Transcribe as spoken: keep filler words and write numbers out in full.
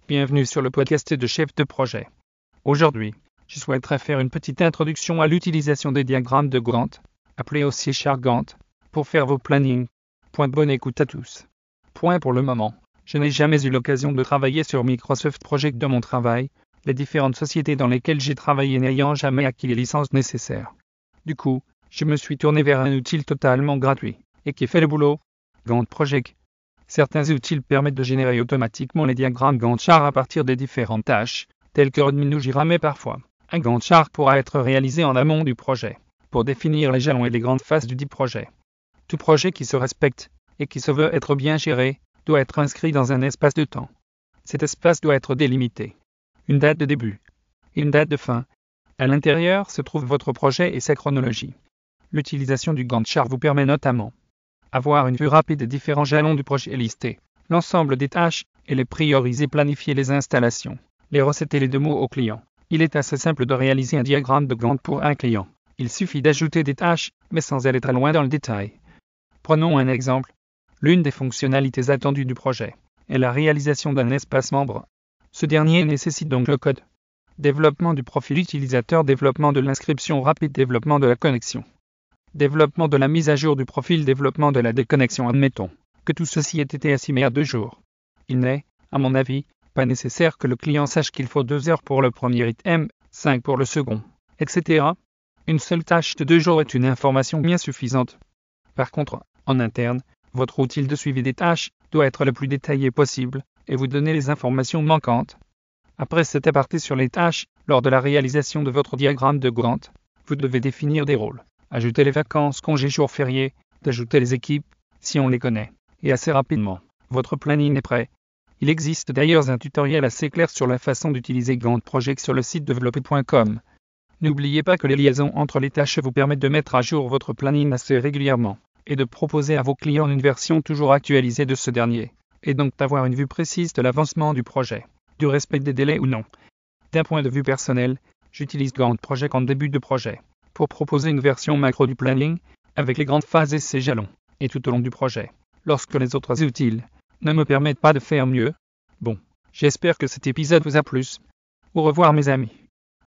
Bienvenue sur le podcast de chef de projet. Aujourd'hui, je souhaiterais faire une petite introduction à l'utilisation des diagrammes de Gantt, appelés aussi chart Gantt, pour faire vos plannings. Point de bonne écoute à tous. Point pour le moment, je n'ai jamais eu l'occasion de travailler sur Microsoft Project de mon travail, les différentes sociétés dans lesquelles j'ai travaillé n'ayant jamais acquis les licences nécessaires. Du coup, je me suis tourné vers un outil totalement gratuit, et qui fait le boulot, Gantt Project. Certains outils permettent de générer automatiquement les diagrammes Gantt chart à partir des différentes tâches, telles que Rodmin ou Jira, mais parfois, un Gantt chart pourra être réalisé en amont du projet, pour définir les jalons et les grandes phases du dit projet. Tout projet qui se respecte, et qui se veut être bien géré, doit être inscrit dans un espace de temps. Cet espace doit être délimité. Une date de début et une date de fin. À l'intérieur se trouve votre projet et sa chronologie. L'utilisation du Gantt chart vous permet notamment avoir une vue rapide des différents jalons du projet listés, l'ensemble des tâches, et les prioriser, planifier les installations, les recettes et les démos au client. Il est assez simple de réaliser un diagramme de Gantt pour un client. Il suffit d'ajouter des tâches, mais sans aller très loin dans le détail. Prenons un exemple. L'une des fonctionnalités attendues du projet est la réalisation d'un espace membre. Ce dernier nécessite donc le code. Développement du profil utilisateur, développement de l'inscription rapide, développement de la connexion. Développement de la mise à jour du profil, développement de la déconnexion. Admettons que tout ceci ait été estimé à deux jours. Il n'est, à mon avis, pas nécessaire que le client sache qu'il faut deux heures pour le premier item, cinq pour le second, et cetera. Une seule tâche de deux jours est une information bien suffisante. Par contre, en interne, votre outil de suivi des tâches doit être le plus détaillé possible et vous donner les informations manquantes. Après cet aparté sur les tâches, lors de la réalisation de votre diagramme de Gantt, vous devez définir des rôles. Ajouter les vacances, congés, jours fériés, d'ajouter les équipes, si on les connaît. Et assez rapidement, votre planning est prêt. Il existe d'ailleurs un tutoriel assez clair sur la façon d'utiliser Gantt Project sur le site développé point com. N'oubliez pas que les liaisons entre les tâches vous permettent de mettre à jour votre planning assez régulièrement, et de proposer à vos clients une version toujours actualisée de ce dernier, et donc d'avoir une vue précise de l'avancement du projet, du respect des délais ou non. D'un point de vue personnel, j'utilise Gantt Project en début de projet, pour proposer une version macro du planning, avec les grandes phases et ses jalons, et tout au long du projet, lorsque les autres outils ne me permettent pas de faire mieux. Bon, j'espère que cet épisode vous a plu. Au revoir mes amis.